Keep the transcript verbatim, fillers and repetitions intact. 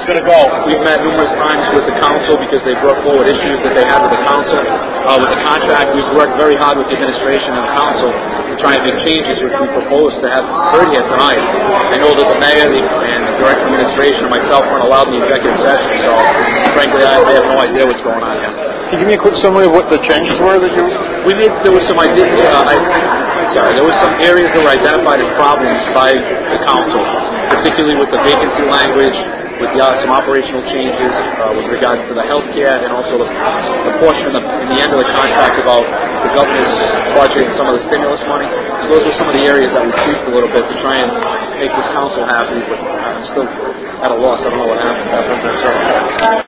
going to go? We've met numerous times with the council because they brought forward issues that they had with the council. Uh, with the contract, we've worked very hard with the administration and the council to try and make changes, which we propose to have heard here tonight. I know that the mayor and the director of administration and myself weren't allowed in the executive session, so frankly, I, I have no idea what's going on here. Can you give me a quick summary of what the changes were that you... We made, there was some ideas, uh, I, sorry, there was some areas that were identified as problems by the council, particularly with the vacancy language, with the, uh, some operational changes uh, with regards to the health care and also the, the portion in the, in the end of the contract about the governor's budget and some of the stimulus money. So those are some of the areas that we tweaked a little bit to try and make this council happy, but I'm still at a loss. I don't know what happened.